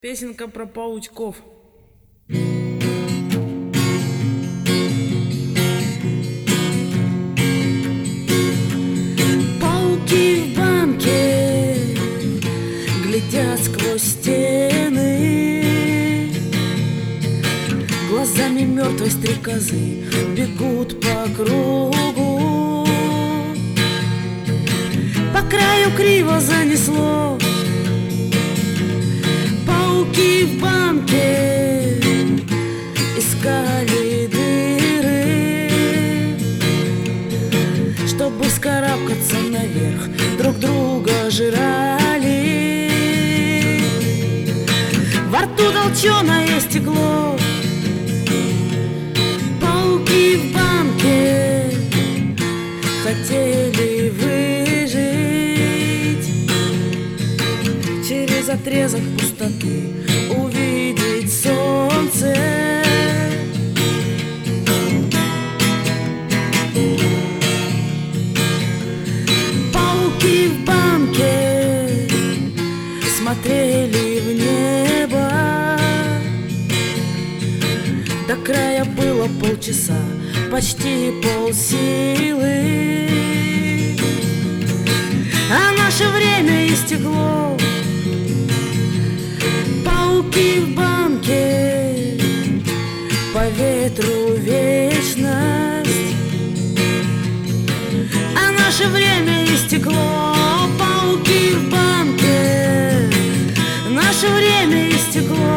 Песенка про паучков. Пауки в банке глядят сквозь стены, глазами мертвой стрекозы бегут по кругу. По краю криво занесло. Пауки в банке искали дыры, чтобы вскарабкаться наверх, друг друга жрали. Во рту толченое стекло. Пауки в банке хотели выжить, через отрезок пустоты увидеть солнце. Пауки в банке смотрели в небо. До края было полчаса, почти полсилы, а наше время истекло. Пауки в банке, по ветру вечность, а наше время истекло. Пауки в банке, наше время истекло.